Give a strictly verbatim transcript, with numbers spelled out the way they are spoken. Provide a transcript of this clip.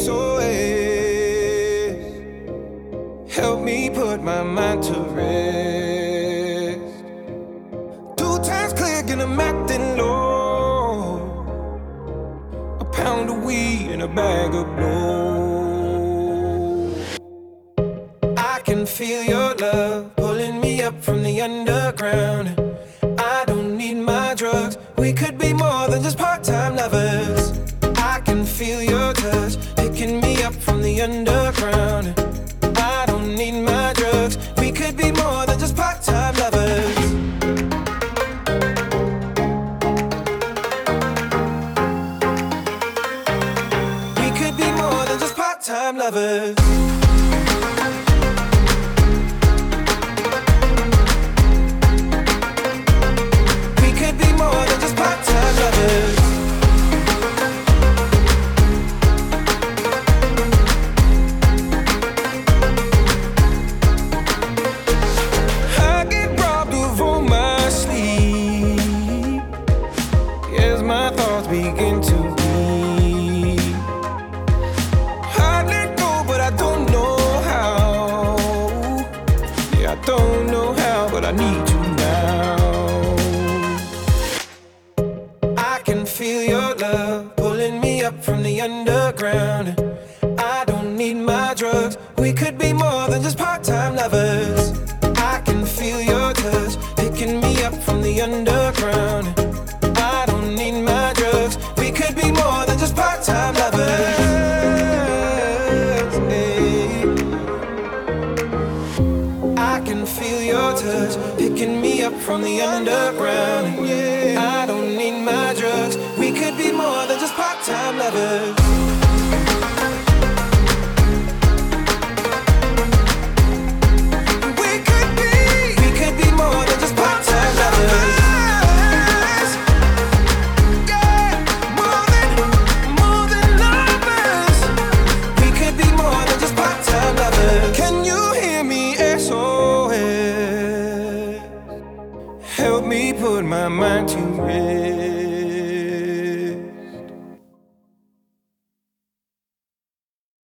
S O S. Help me put my mind to rest. Two times click and I'm acting low. A pound of weed and a bag of blow. I can feel your love pulling me up from the underground. I don't need my drugs. We could be more than just part-time lovers. I can feel your touch picking me up from the underground. I don't need my drugs. We could be more than just part-time lovers. We could be more than just part-time lovers. We could be more than just part-time lovers. My thoughts begin to be. I let go, but I don't know how. Yeah, I don't know how, but I need you now. I can feel your love pulling me up from the underground. I don't need my drugs. We could be more than just part-time lovers. I can feel your touch picking me up from the underground. I don't need my drugs. We could be more than just part-time lovers. Hey. I can feel your touch picking me up from the underground. Yeah. I don't need my drugs. We could be more than just part-time lovers. We could be, we could be more than just part-time lovers. Can you hear me? S O S. Help me put my mind to rest.